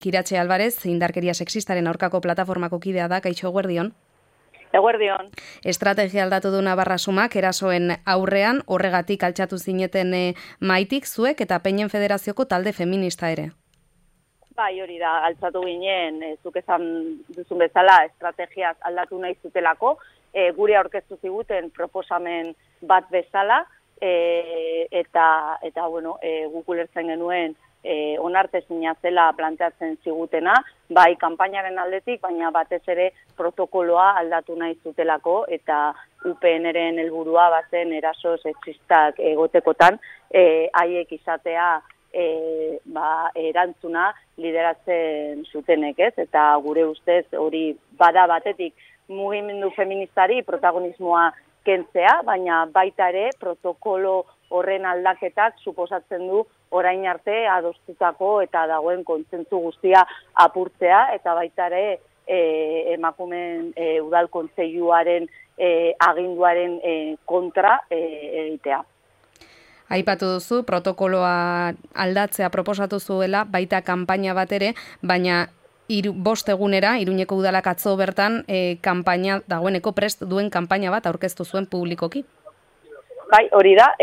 Kiratxe Alvarez, indarkeria sexistaren aurkako plataformako kidea da, kaixo eguerdion. Eguerdion. Estrategia aldatu du Navarra Sumak erasoen aurrean, horregatik altxatu zineten maitik zuek eta Peinen Federazioko talde feminista ere. Bai, hori da, altxatu ginen, zuk esan duzun bezala, estrategiaz aldatu nahi zutelako, gure aurkeztu ziguten proposamen bat bezala, eta bueno, guk ulertzen genuen onartezina zela planteatzen zigutena, bai kanpainaren aldetik, baina batez ere protokoloa aldatu nahi zutelako, eta UPN-eren helburua bazen eraso sexistak egotekotan, haiek izatea erantzuna lideratzen zutenek, ez? Eta gure ustez hori bada batetik mugimendu feministari protagonismoa kentzea, baina baita ere protokolo horren aldaketak suposatzen du orain arte adostutako eta dagoen kontzentzu guztia apurtzea, eta baita ere emakumeen udal kontseiluaren aginduaren kontra egitea. Aipatu duzu, protokoloa aldatzea proposatu zuela, baita kanpaina bat ere, baina 5 egunera, Iruñeko udalak atzo bertan, kanpaina dagoeneko prest duen kanpaina bat aurkeztu zuen publikoki. Bai, hori da,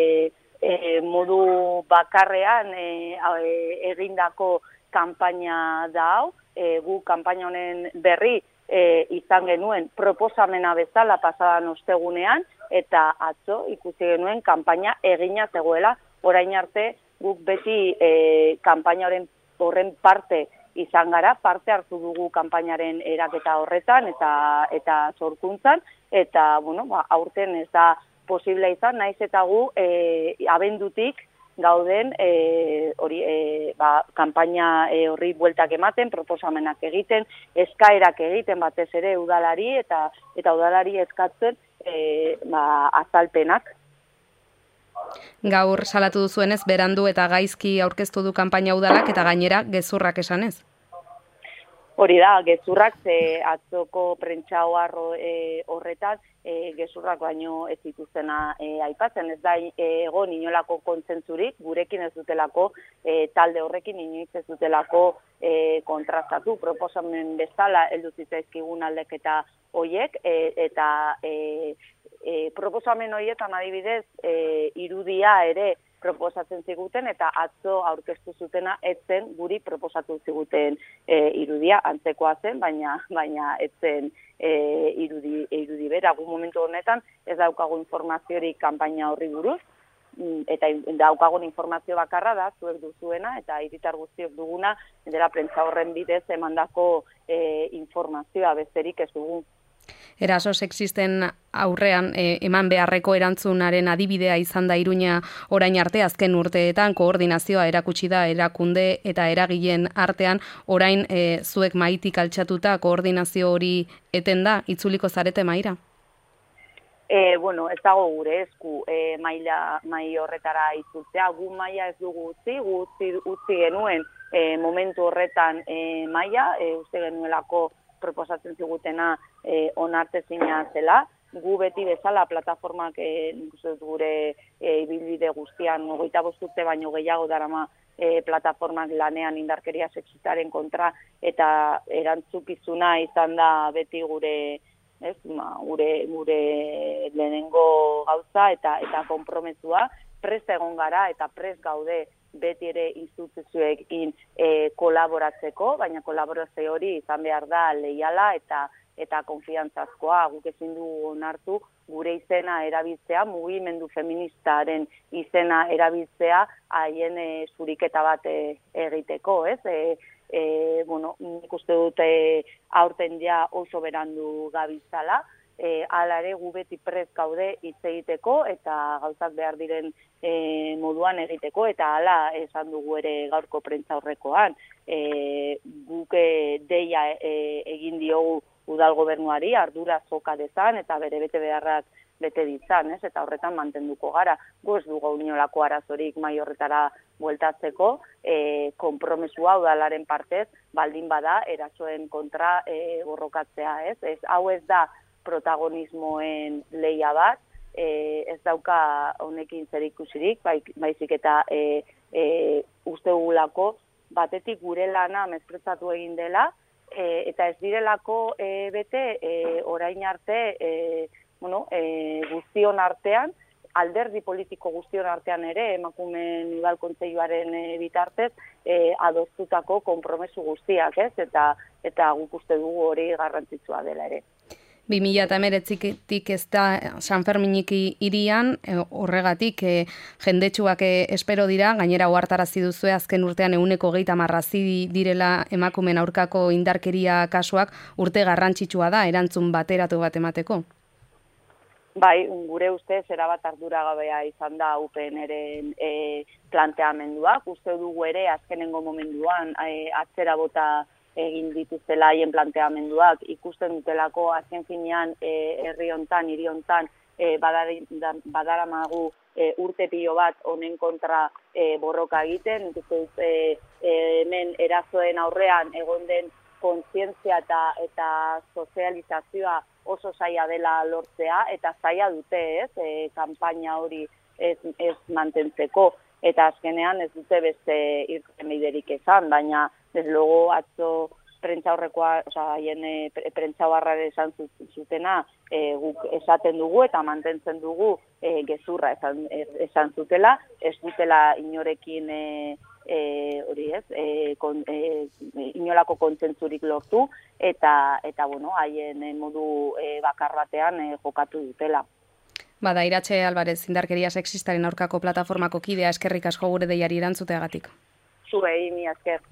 modu bakarrean egindako kanpaina da hau, gu kanpaina honen berri izan genuen proposamena bezala pasadan ostegunean, eta atzo ikusi genuen kanpaina egina zegoela, orain arte guk beti kanpaina horren parte izan gara, parte hartu dugu kanpainaren eraketa horretan eta sorkuntzan, eta bueno, aurten ez da posible izan, naiz eta gu abendutik gauden kanpaina horri bueltak ematen, proposamenak egiten, eskaerak egiten batez ere udalari eta udalari eskatzen azalpenak. Gaur salatu duzuenez, berandu eta gaizki aurkeztu du kanpaina udalak eta gainera gezurrak esanez. Hori da, gezurrak, atzoko prentsa horretan, gezurrak baino ez dituztena aipatzen, ez da egon inolako kontzentzurik, gurekin ez dutelako, talde horrekin inoiz ez dutelako kontrastatu, proposamen bezala heldu zitzaizkigun aldeketa horiek, eta proposamen horietan adibidez irudia ere proposatzen ziguten, eta atzo aurkeztu zutena etzen guri proposatu ziguten irudia, antzekoa zen, baina etzen irudi bera. Gu momentu honetan ez daukagu informaziorik kanpaina horri buruz, eta daukagun informazio bakarra da, zuek duzuena, eta hiritar guztiok duguna, dela prentsa horren bidez emandako informazioa besterik ez dugu. Eraso sexisten aurrean eman beharreko erantzunaren adibidea izan da Iruña orain arte, azken urteetan koordinazioa erakutsi da erakunde eta eragileen artean, orain zuek maitik altxatuta koordinazio hori eten da, itzuliko zarete maira? Bueno, ez dago gure esku mai horretara itzultzea, gu maila ez dugu utzi genuen momentu horretan maila, uste genuelako proposatzen zigutena onartezina zela. Gu beti bezala plataformak gure ibilbide guztian 25 urte baino gehiago darama plataformak lanean indarkeria sexistaren kontra, eta erantzukizuna izan da beti gure lehenengo gauza eta konpromezua, prest egon gara eta prest gaude beti ere instituzioekin kolaboratzeko, baina kolaborazio hori izan behar da leiala eta konfiantzazkoa. Guk ezin dugu onartu gure izena erabiltzea, mugimendu feministaren izena erabiltzea haien zuriketa bat egiteko, ez? Nik uste dute aurten ja oso berandu gabiltzala, hala ere gu beti prest gaude hitz egiteko eta gauzak behar diren moduan egiteko, eta hala esan dugu ere gaurko prentsa horrekoan. Guk deia egin diogu udal gobernuari ardura zoka dezan eta bere bete beharrak bete ditzan, ez? Eta horretan mantenduko gara. Gu ez dugu inolako arazorik mai horretara bueltatzeko, konpromesua udalaren partez baldin bada erasoen kontra borrokatzea, ez? Hau ez da protagonismoen lehia bat, ez dauka honekin zerikusirik, baizik eta uste dugulako batetik gure lana mespretatu egin dela, eta ez direlako bete orain arte guztion artean, alderdi politiko guztion artean ere, emakumeen udal kontseiluaren bitartez, adostutako konpromesu guztiak, ez? Eta guk uste dugu hori garrantzitsua dela ere. 2019tik ez da San Ferminik hirian, horregatik jendetsuak espero dira, gainera ohartarazi duzue azken urtean 130 hazi direla emakumeen aurkako indarkeria kasuak, urte garrantzitsua da erantzun bateratu bat emateko. Bai, gure ustez erabat arduragabea izan da UPNren planteamenduak. Uste dugu ere azkenengo momentuan atzera bota egin dituztela haien planteamenduak, ikusten dutelako azken finean herri hontan, hiri hontan badaramagu urte pilo bat honen kontra borroka egiten, hemen erasoen aurrean egon den kontzientzia eta sozializazioa oso zaila dela lortzea, eta zaila dute kanpaina hori ez mantentzeko, eta azkenean ez dute beste irtenbiderik esan, baina desde luego atzo prentsaurrekoa, haien prentsaurraren esan zutena guk esaten dugu eta mantentzen dugu gezurra esan zutela, ez dutela inorekin inolako kontzentzurik lortu eta haien modu bakar batean jokatu dutela. Bada, Iratxe Alvarez, indarkeria sexistaren aurkako plataformako kidea, eskerrik asko gure deiari erantzuteagatik. Zuei, mi esker.